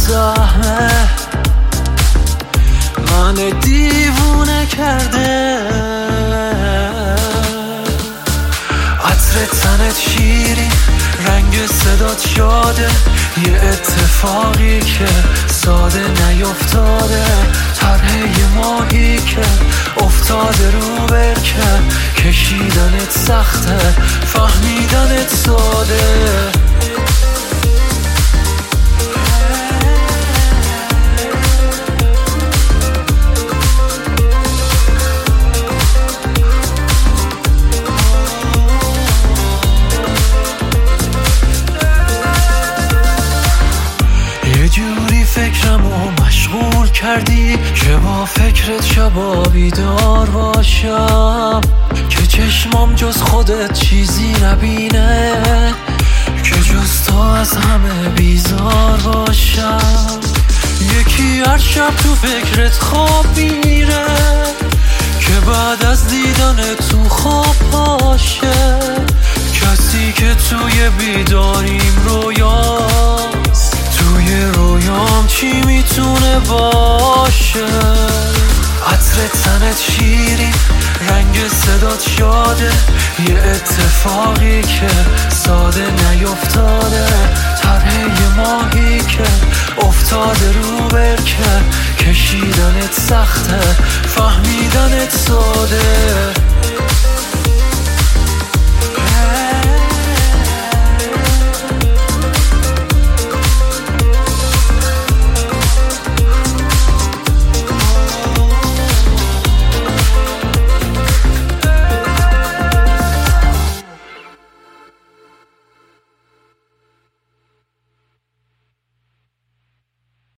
سهمه من دیوونه کرده. عطر تنت شیرین، رنگ صدات شاده، یه اتفاقی که ساده نیفتاده. طرح یه ماهی که افتاده رو برکه، کشیدنت سخته، فهمیدنت ساده. فکرمو مشغول کردی که با فکرت شبا بیدار باشم، که چشمام جز خودت چیزی نبینه، که جز تو از همه بیزار باشم. یکی هر شب تو فکرت خواب میره، که بعد از دیدن تو خواب باشه. کسی که توی بیداریم رویاست، توی رویام چی میتونه باشه؟ عطر تنت شیرین، رنگ صدات شاده، یه اتفاقی که ساده نیفتاده. طرح یه ماهی که افتاده رو برکه، کشیدنت سخته،